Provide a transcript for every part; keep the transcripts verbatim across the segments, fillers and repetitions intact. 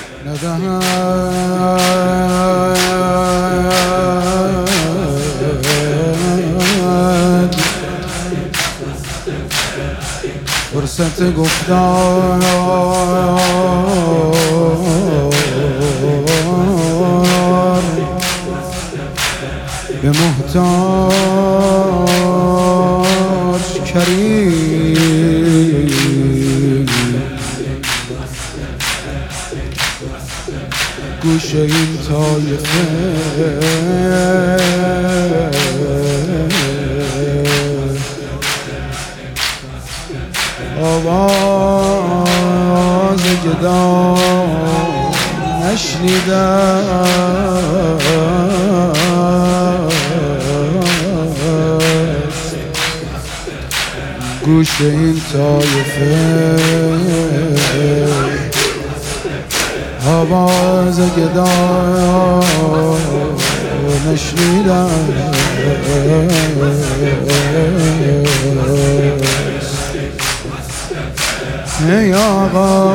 ندهد فرصت گفتار به محتاج کریم گوش این طایفه آواز گدا نشنیدم گوش این طایفه آواز گدا نشنیدم ای آقا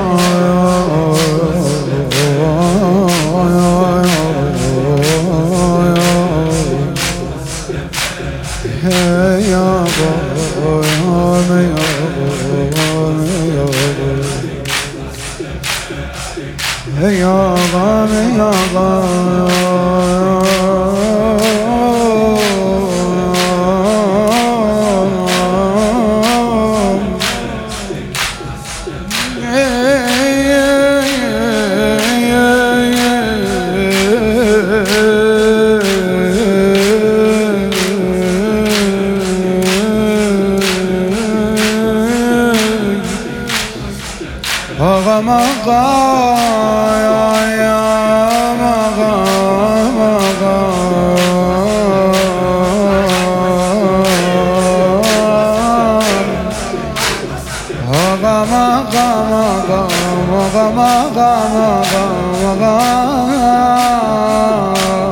ای آقا ای آقا ای آقا آقا مقام مقام مقام